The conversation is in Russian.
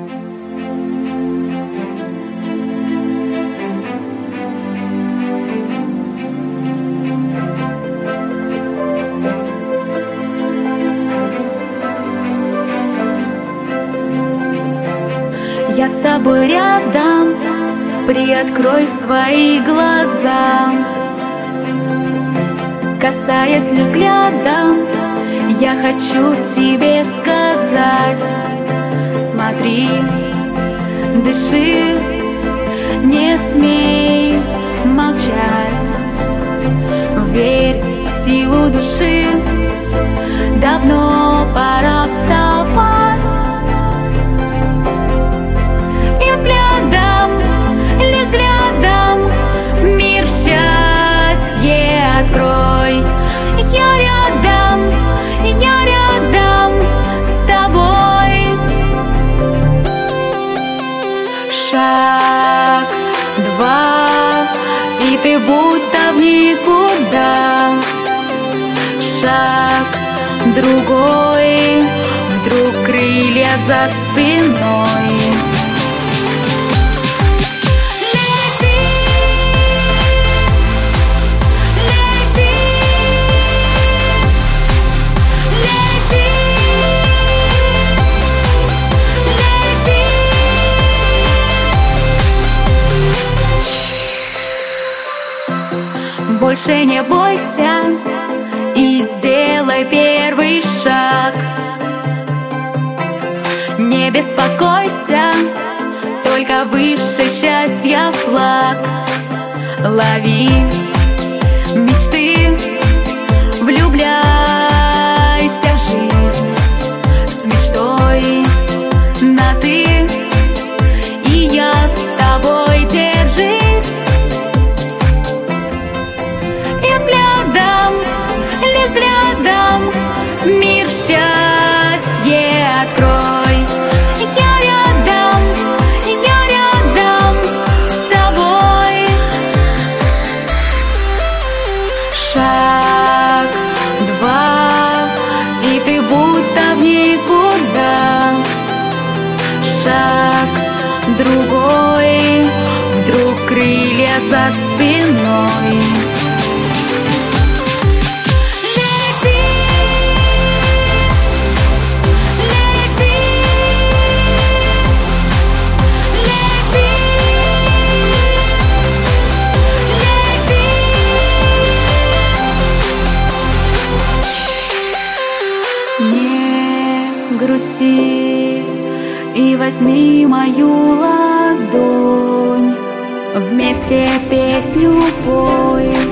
Я с тобой рядом, приоткрой свои глаза. Касаясь лишь взглядом, я хочу тебе сказать: смотри, дыши, не смей молчать. Верь в силу души, давно пора вставать. И взглядом, лишь взглядом мир счастье открой. Я рядом с тобой. Шаг, два, и ты будто в никуда. Шаг, другой, вдруг крылья за спиной. Больше не бойся и сделай первый шаг. Не беспокойся, только выше счастья флаг. Лови мечты, влюбляйся в жизнь с мечтой на «ты», и я с тобой, держись. Лишь взглядом мир счастье открой. Я рядом с тобой. Шаг, два, и ты будто в никуда. Шаг, другой, вдруг крылья за спиной. Грусти и возьми мою ладонь, вместе песню пой.